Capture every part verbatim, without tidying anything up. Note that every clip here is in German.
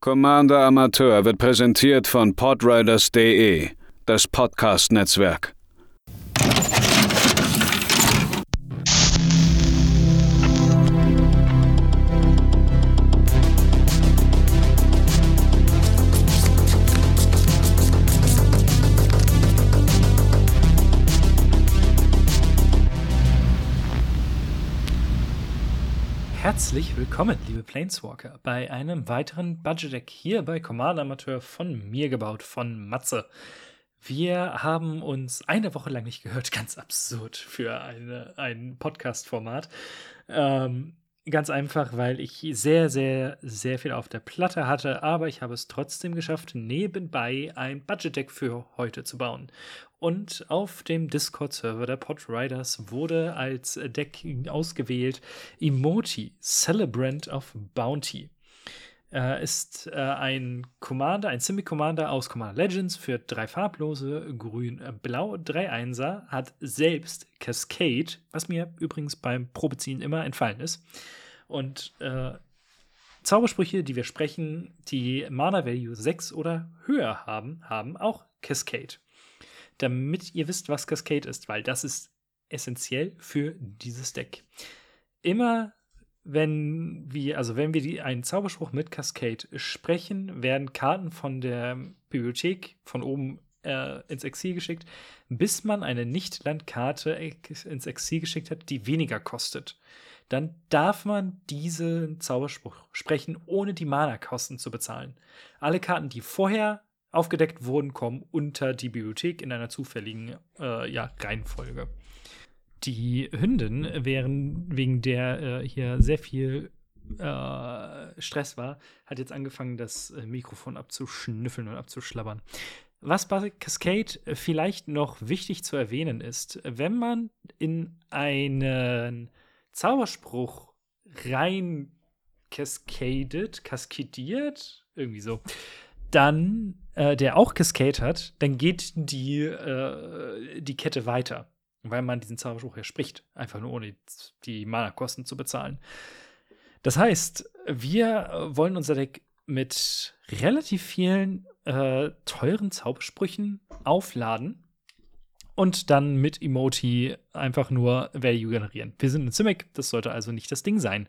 Commander Amateur wird präsentiert von Podriders punkt de, das Podcast-Netzwerk. Herzlich willkommen, liebe Planeswalker, bei einem weiteren Budget-Deck hier bei Commander Amateur von mir gebaut, von Matze. Wir haben uns eine Woche lang nicht gehört, ganz absurd für eine, ein Podcast-Format. Ähm, ganz einfach, weil ich sehr, sehr, sehr viel auf der Platte hatte, aber ich habe es trotzdem geschafft, nebenbei ein Budget-Deck für heute zu bauen. Und auf dem Discord-Server der Podriders wurde als Deck ausgewählt Emoti, Celebrant of Bounty. Äh, ist äh, ein Commander, ein Simic-Commander aus Commander Legends für drei farblose, grün, äh, blau, drei Einser, hat selbst Cascade, was mir übrigens beim Probeziehen immer entfallen ist. Und äh, Zaubersprüche, die wir sprechen, die Mana-Value sechs oder höher haben, haben auch Cascade. Damit ihr wisst, was Cascade ist, weil das ist essentiell für dieses Deck. Immer wenn wir, also wenn wir die, einen Zauberspruch mit Cascade sprechen, werden Karten von der Bibliothek von oben äh, ins Exil geschickt, bis man eine Nicht-Landkarte ins Exil geschickt hat, die weniger kostet. Dann darf man diesen Zauberspruch sprechen, ohne die Mana-Kosten zu bezahlen. Alle Karten, die vorher aufgedeckt wurden, kommen unter die Bibliothek in einer zufälligen äh, ja, Reihenfolge. Die Hündin, während wegen der äh, hier sehr viel äh, Stress war, hat jetzt angefangen, das äh, Mikrofon abzuschnüffeln und abzuschlabbern. Was bei Cascade vielleicht noch wichtig zu erwähnen ist, wenn man in einen Zauberspruch rein cascadet, kaskadiert, irgendwie so, dann, äh, der auch Cascade hat, dann geht die, äh, die Kette weiter, weil man diesen Zauberspruch ja spricht, einfach nur ohne die Mana-Kosten zu bezahlen. Das heißt, wir wollen unser Deck mit relativ vielen äh, teuren Zaubersprüchen aufladen und dann mit Emoti einfach nur Value generieren. Wir sind ein Simic, das sollte also nicht das Ding sein.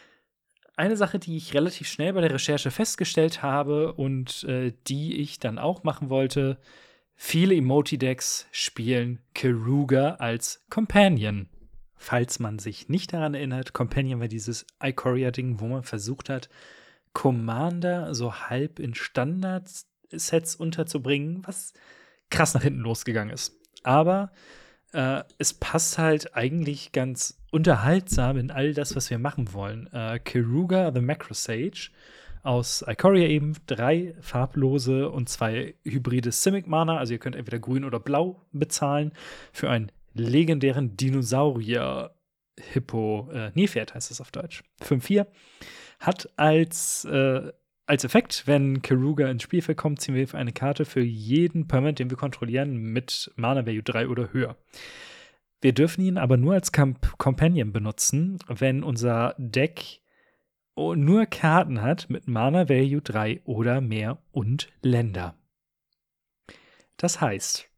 Eine Sache, die ich relativ schnell bei der Recherche festgestellt habe und äh, die ich dann auch machen wollte: Viele Emoti-Decks spielen Keruga als Companion. Falls man sich nicht daran erinnert, Companion war dieses Ikoria-Ding, wo man versucht hat, Commander so halb in Standard-Sets unterzubringen, was krass nach hinten losgegangen ist. Aber äh, es passt halt eigentlich ganz unterhaltsam in all das, was wir machen wollen. Äh, Keruga the Macrosage aus Ikoria eben, drei farblose und zwei hybride Simic-Mana. Also ihr könnt entweder grün oder blau bezahlen für einen legendären Dinosaurier-Hippo, äh, Nilpferd heißt es auf Deutsch. fünf vier. Hat als, äh, als Effekt, wenn Keruga ins Spielfeld kommt, ziehen wir eine Karte für jeden Permanent, den wir kontrollieren, mit Mana-Value drei oder höher. Wir dürfen ihn aber nur als Camp- Companion benutzen, wenn unser Deck nur Karten hat mit Mana Value drei oder mehr und Länder. Das heißt,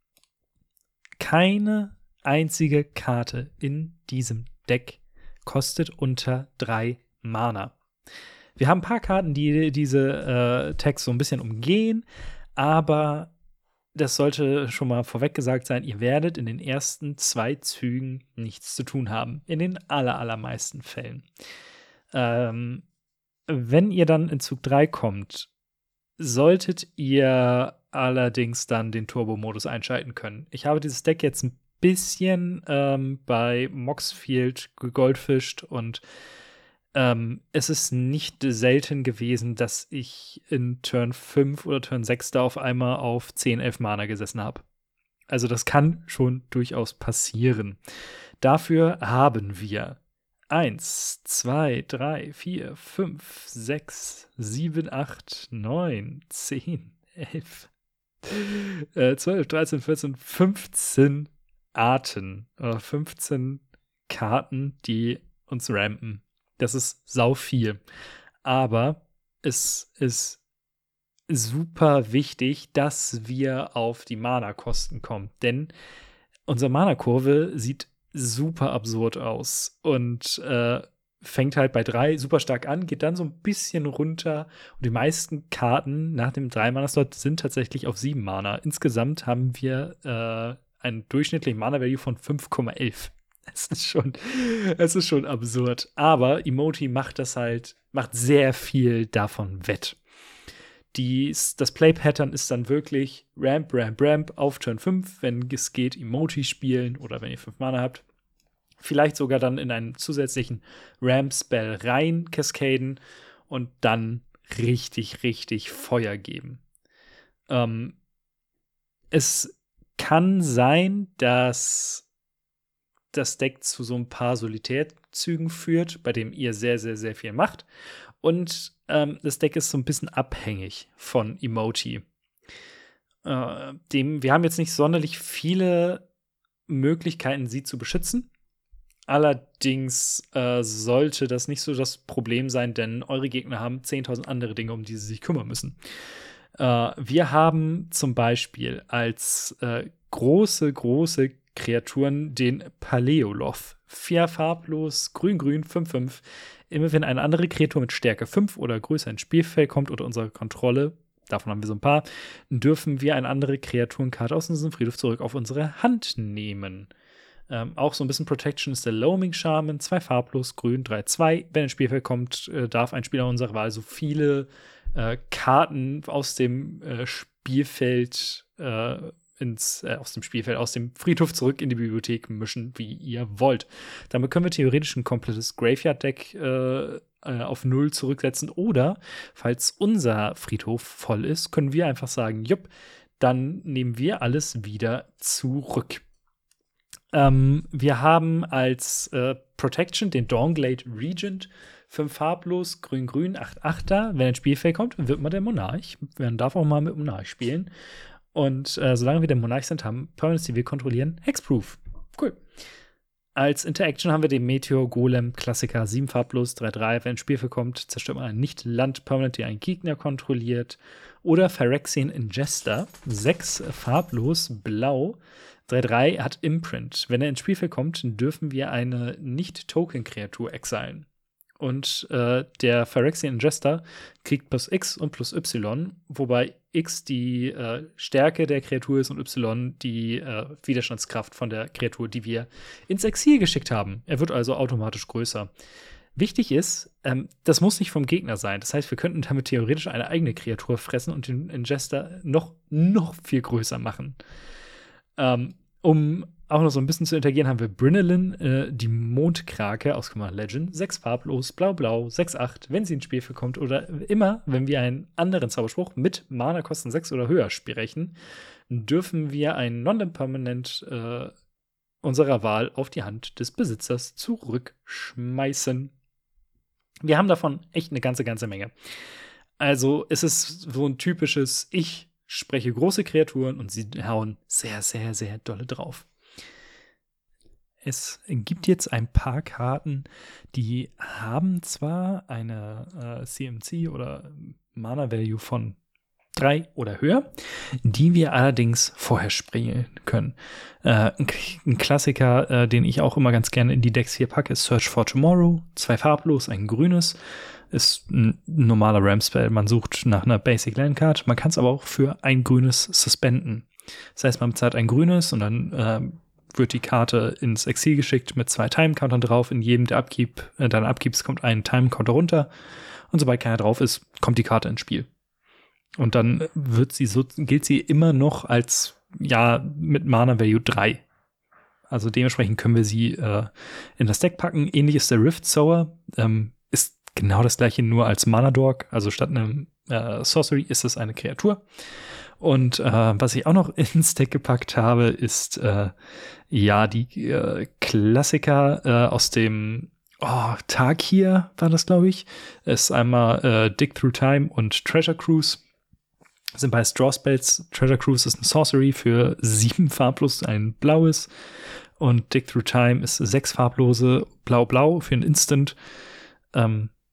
keine einzige Karte in diesem Deck kostet unter drei Mana. Wir haben ein paar Karten, die diese äh, Tags so ein bisschen umgehen, aber das sollte schon mal vorweg gesagt sein, ihr werdet in den ersten zwei Zügen nichts zu tun haben. In den aller, allermeisten Fällen. Ähm, wenn ihr dann in Zug drei kommt, solltet ihr allerdings dann den Turbo-Modus einschalten können. Ich habe dieses Deck jetzt ein bisschen ähm, bei Moxfield gegoldfischt und ähm, es ist nicht selten gewesen, dass ich in Turn fünf oder Turn sechs da auf einmal auf zehn, elf Mana gesessen habe. Also das kann schon durchaus passieren. Dafür haben wir eins, zwei, drei, vier, fünf, sechs, sieben, acht, neun, zehn, elf, zwölf, dreizehn, vierzehn, fünfzehn Arten oder fünfzehn Karten, die uns rampen. Das ist sau viel. Aber es ist super wichtig, dass wir auf die Mana-Kosten kommen. Denn unsere Mana-Kurve sieht super absurd aus und äh, fängt halt bei drei super stark an, geht dann so ein bisschen runter. Und die meisten Karten nach dem drei Mana-Slot sind tatsächlich auf sieben Mana. Insgesamt haben wir äh, einen durchschnittlichen Mana-Value von fünf Komma elf. Es ist schon, es ist schon absurd. Aber Emoty macht das halt, macht sehr viel davon wett. Dies, das Play-Pattern ist dann wirklich Ramp, Ramp, Ramp auf Turn fünf, wenn es geht, Emoty spielen oder wenn ihr fünf Mana habt. Vielleicht sogar dann in einen zusätzlichen Ramp-Spell rein cascaden und dann richtig, richtig Feuer geben. Ähm, es kann sein, dass das Deck zu so ein paar Solitärzügen führt, bei dem ihr sehr, sehr, sehr viel macht. Und ähm, das Deck ist so ein bisschen abhängig von Emoty. Äh, dem, wir haben jetzt nicht sonderlich viele Möglichkeiten, sie zu beschützen. Allerdings äh, sollte das nicht so das Problem sein, denn eure Gegner haben zehntausend andere Dinge, um die sie sich kümmern müssen. Äh, wir haben zum Beispiel als äh, große, große Kreaturen den Paleoloth. Vier farblos, grün-grün, fünf fünf. Immer wenn eine andere Kreatur mit Stärke fünf oder größer ins Spielfeld kommt oder unsere Kontrolle, davon haben wir so ein paar, dürfen wir eine andere Kreaturenkarte aus unserem Friedhof zurück auf unsere Hand nehmen. Ähm, auch so ein bisschen Protection ist der Loaming Shaman, zwei farblos, grün, drei zwei. Wenn ins Spielfeld kommt, äh, darf ein Spieler unserer Wahl so viele äh, Karten aus dem äh, Spielfeld äh, ins, äh, aus dem Spielfeld, aus dem Friedhof zurück in die Bibliothek mischen, wie ihr wollt. Damit können wir theoretisch ein komplettes Graveyard-Deck äh, äh, auf Null zurücksetzen. Oder, falls unser Friedhof voll ist, können wir einfach sagen, jupp, dann nehmen wir alles wieder zurück. Ähm, wir haben als äh, Protection den Dawnglade Regent, fünf farblos, grün-grün, acht achter. Wenn ein Spielfeld kommt, wird man der Monarch. Man darf auch mal mit Monarch spielen. Und äh, solange wir der Monarch sind, haben Permanents, die wir kontrollieren, Hexproof. Cool. Als Interaction haben wir den Meteor Golem Klassiker, sieben farblos, drei drei. Wenn ein Spielfeld kommt, zerstört man einen Nicht-Land-Permanent, der einen Gegner kontrolliert. Oder Phyrexian Ingester, sechs farblos, blau, drei drei, hat Imprint. Wenn er ins Spielfeld kommt, dürfen wir eine Nicht-Token-Kreatur exilen. Und äh, der Phyrexian Ingester kriegt plus X und plus Y, wobei X die äh, Stärke der Kreatur ist und Y die äh, Widerstandskraft von der Kreatur, die wir ins Exil geschickt haben. Er wird also automatisch größer. Wichtig ist, ähm, das muss nicht vom Gegner sein. Das heißt, wir könnten damit theoretisch eine eigene Kreatur fressen und den Ingester noch, noch viel größer machen. Ähm, um auch noch so ein bisschen zu interagieren, haben wir Brynelin, äh, die Mondkrake aus Commander Legend. sechs farblos, blau-blau, sechs acht, wenn sie ins Spiel kommt. Oder immer, wenn wir einen anderen Zauberspruch mit Mana-Kosten sechs oder höher sprechen, dürfen wir einen Non-Permanent äh, unserer Wahl auf die Hand des Besitzers zurückschmeißen. Wir haben davon echt eine ganze, ganze Menge. Also es ist so ein typisches, ich spreche große Kreaturen und sie hauen sehr, sehr, sehr dolle drauf. Es gibt jetzt ein paar Karten, die haben zwar eine äh, C M C oder Mana-Value von drei oder höher, die wir allerdings vorher spielen können. Äh, ein, ein Klassiker, äh, den ich auch immer ganz gerne in die Decks hier packe, ist Search for Tomorrow. Zwei farblos, ein grünes. Ist ein normaler Ramp-Spell. Man sucht nach einer Basic Landcard. Man kann es aber auch für ein grünes suspenden. Das heißt, man bezahlt ein grünes und dann äh, wird die Karte ins Exil geschickt mit zwei Time-Countern drauf. In jedem der Upkeep, äh, deiner Upkeeps kommt ein Time-Counter runter. Und sobald keiner drauf ist, kommt die Karte ins Spiel. Und dann wird sie so, gilt sie immer noch als, ja, mit Mana-Value drei. Also dementsprechend können wir sie äh, in das Deck packen. Ähnlich ist der Rift Sower. Ähm, ist genau das gleiche, nur als Mana-Dork. Also statt einem äh, Sorcery ist es eine Kreatur. Und äh, was ich auch noch ins Deck gepackt habe, ist äh, ja die äh, Klassiker äh, aus dem oh, Tag hier war das, glaube ich. Ist einmal äh, Dig Through Time und Treasure Cruise. Das sind bei Straw Spells. Treasure Cruise ist eine Sorcery für sieben farblos, ein blaues. Und Dig Through Time ist sechs farblose, blau-blau für ein Instant. Ähm,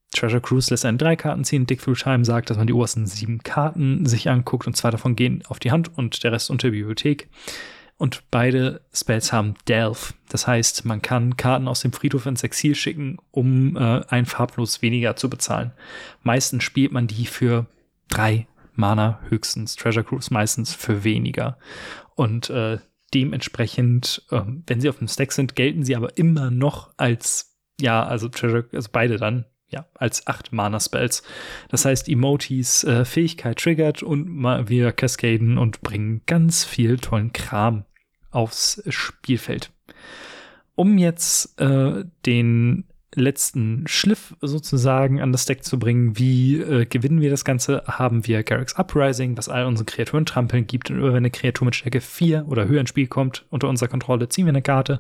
Treasure Cruise lässt einen drei Karten ziehen. Dig Through Time sagt, dass man die obersten sieben Karten sich anguckt und zwei davon gehen auf die Hand und der Rest unter die Bibliothek. Und beide Spells haben Delve. Das heißt, man kann Karten aus dem Friedhof ins Exil schicken, um äh, ein Farblos weniger zu bezahlen. Meistens spielt man die für drei Mana höchstens. Treasure Cruise meistens für weniger. Und äh, dementsprechend, äh, wenn sie auf dem Stack sind, gelten sie aber immer noch als, ja, also Treasure, also beide dann, ja, als acht Mana-Spells. Das heißt, Emotis äh, Fähigkeit triggert und mal wir cascaden und bringen ganz viel tollen Kram aufs Spielfeld. Um jetzt äh, den letzten Schliff sozusagen an das Deck zu bringen, wie äh, gewinnen wir das Ganze, haben wir Garruk's Uprising, was all unsere Kreaturen trampeln gibt. Und wenn eine Kreatur mit Stärke vier oder höher ins Spiel kommt, unter unserer Kontrolle, ziehen wir eine Karte.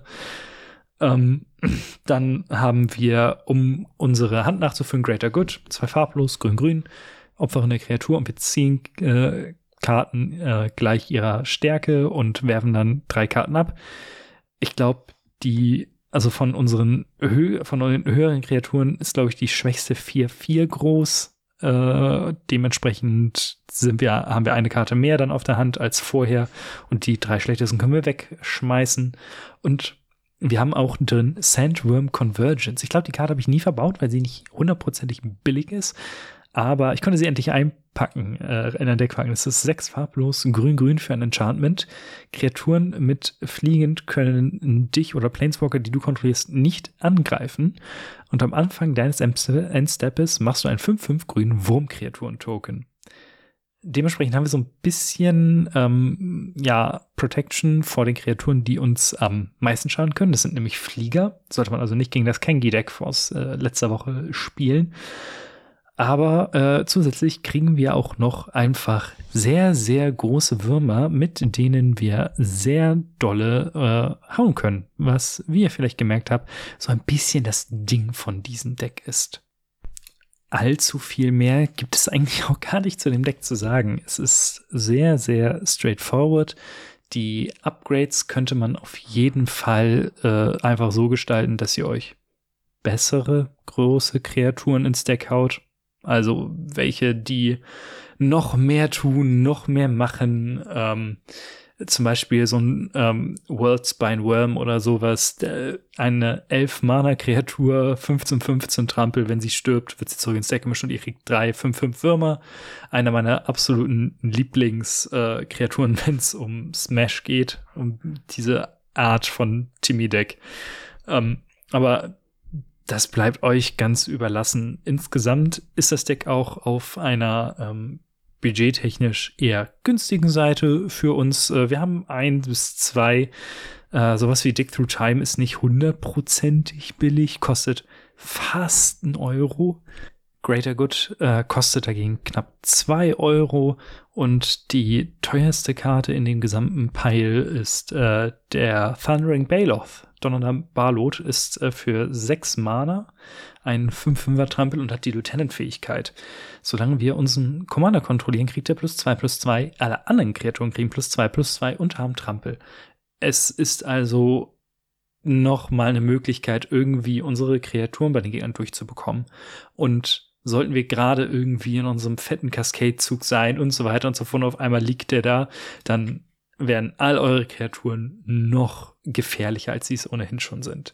Ähm, dann haben wir, um unsere Hand nachzufüllen, Greater Good, zwei farblos, grün-grün, opfere eine Kreatur und wir ziehen äh, Karten äh, gleich ihrer Stärke und werfen dann drei Karten ab. Ich glaube, die, also von unseren Hö- von den höheren Kreaturen ist, glaube ich, die schwächste vier vier groß. Äh, dementsprechend sind wir, haben wir eine Karte mehr dann auf der Hand als vorher und die drei schlechtesten können wir wegschmeißen. Und wir haben auch drin Sandworm Convergence. Ich glaube, die Karte habe ich nie verbaut, weil sie nicht hundertprozentig billig ist. Aber ich konnte sie endlich einpacken, äh, in ein Deck packen. Das ist sechs farblos, grün-grün für ein Enchantment. Kreaturen mit Fliegend können dich oder Planeswalker, die du kontrollierst, nicht angreifen. Und am Anfang deines Endsteps machst du ein fünf fünf grün Wurmkreaturen-Token. Dementsprechend haben wir so ein bisschen ähm, ja, Protection vor den Kreaturen, die uns am meisten schaden können. Das sind nämlich Flieger. Sollte man also nicht gegen das Kengi-Deck aus äh, letzter Woche spielen. Aber äh, zusätzlich kriegen wir auch noch einfach sehr, sehr große Würmer, mit denen wir sehr dolle äh, hauen können. Was, wie ihr vielleicht gemerkt habt, so ein bisschen das Ding von diesem Deck ist. Allzu viel mehr gibt es eigentlich auch gar nicht zu dem Deck zu sagen. Es ist sehr, sehr straightforward. Die Upgrades könnte man auf jeden Fall äh, einfach so gestalten, dass ihr euch bessere, große Kreaturen ins Deck haut. Also welche, die noch mehr tun, noch mehr machen. Ähm, zum Beispiel so ein ähm, Worldspine Worm oder sowas. Der, eine elf-Mana-Kreatur, fünfzehn fünfzehn Trampel. Wenn sie stirbt, wird sie zurück ins Deck gemischt und ihr kriegt drei fünf fünf Würmer. Einer meiner absoluten Lieblingskreaturen, äh, wenn es um Smash geht. Um diese Art von Timmy-Deck. Ähm, aber das bleibt euch ganz überlassen. Insgesamt ist das Deck auch auf einer ähm, budgettechnisch eher günstigen Seite für uns. Äh, wir haben ein bis zwei. Äh, sowas wie Dig Through Time ist nicht hundertprozentig billig, kostet fast einen Euro. Greater Good äh, kostet dagegen knapp zwei Euro und die teuerste Karte in dem gesamten Pile ist äh, der Thundering Baloth. Donnernder Balot ist äh, für sechs Mana ein fünf fünfer Trampel und hat die Lieutenant-Fähigkeit. Solange wir unseren Commander kontrollieren, kriegt er plus zwei plus zwei. Alle anderen Kreaturen kriegen plus zwei plus zwei und haben Trampel. Es ist also noch mal eine Möglichkeit, irgendwie unsere Kreaturen bei den Gegnern durchzubekommen. Und sollten wir gerade irgendwie in unserem fetten Cascade-Zug sein und so weiter und so fort, auf einmal liegt der da, dann werden all eure Kreaturen noch gefährlicher, als sie es ohnehin schon sind.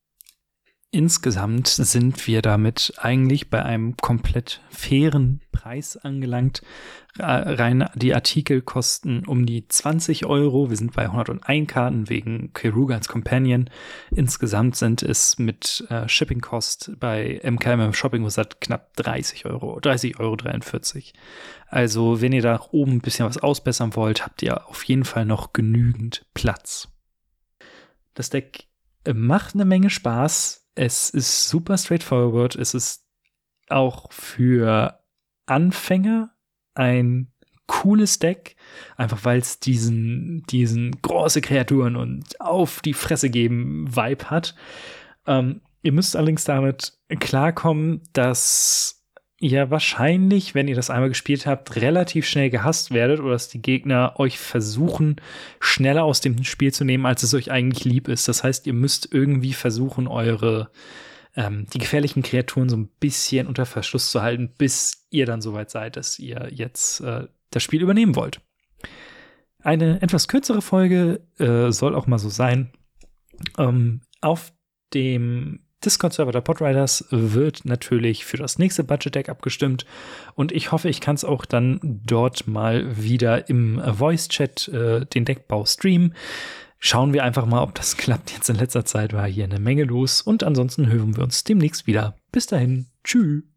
Insgesamt sind wir damit eigentlich bei einem komplett fairen Preis angelangt. Rein die Artikel kosten um die zwanzig Euro. Wir sind bei hunderteins Karten wegen Keruga als Companion. Insgesamt sind es mit äh, Shipping Cost bei M K M Shopping Wizard knapp dreißig Euro, dreißig Euro dreiundvierzig. Also wenn ihr da oben ein bisschen was ausbessern wollt, habt ihr auf jeden Fall noch genügend Platz. Das Deck macht eine Menge Spaß. Es ist super straightforward. Es ist auch für Anfänger ein cooles Deck, einfach weil es diesen, diesen große Kreaturen und auf die Fresse geben Vibe hat. Ähm, ihr müsst allerdings damit klarkommen, dass ihr wahrscheinlich, wenn ihr das einmal gespielt habt, relativ schnell gehasst werdet oder dass die Gegner euch versuchen, schneller aus dem Spiel zu nehmen, als es euch eigentlich lieb ist. Das heißt, ihr müsst irgendwie versuchen, eure ähm, die gefährlichen Kreaturen so ein bisschen unter Verschluss zu halten, bis ihr dann soweit seid, dass ihr jetzt äh, das Spiel übernehmen wollt. Eine etwas kürzere Folge äh, soll auch mal so sein. Ähm, auf dem Discord-Server der Podriders wird natürlich für das nächste Budget-Deck abgestimmt und ich hoffe, ich kann es auch dann dort mal wieder im Voice-Chat äh, den Deckbau streamen. Schauen wir einfach mal, ob das klappt. Jetzt in letzter Zeit war hier eine Menge los und ansonsten hören wir uns demnächst wieder. Bis dahin, tschüss.